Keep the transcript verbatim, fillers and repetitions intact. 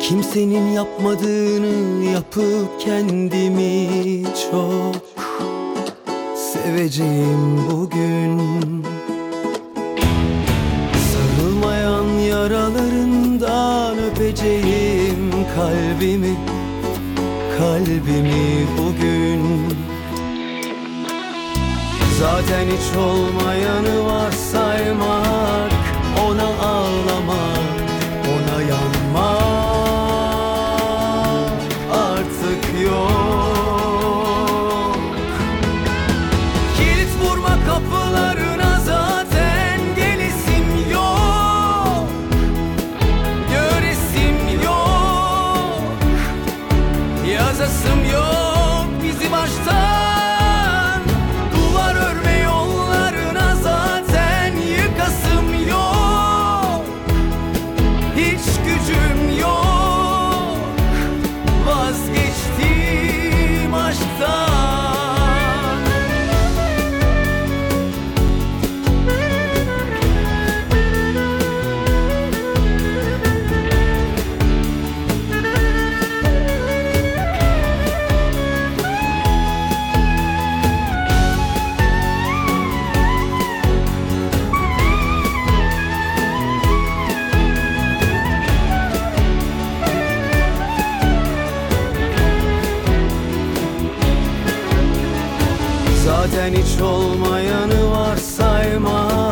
Kimsenin yapmadığını yapıp kendimi çok seveceğim bugün. Sarılmayan yaralarından öpeceğim kalbimi, kalbimi bugün. Zaten hiç olmayanı varsaymak, ona ağlamak, ona yanmak artık yok. Kilit vurma kapılarına, zaten gelesim yok, göresim yok, yazasım yok bizi baştan. Zaten hiç olmayanı varsayma,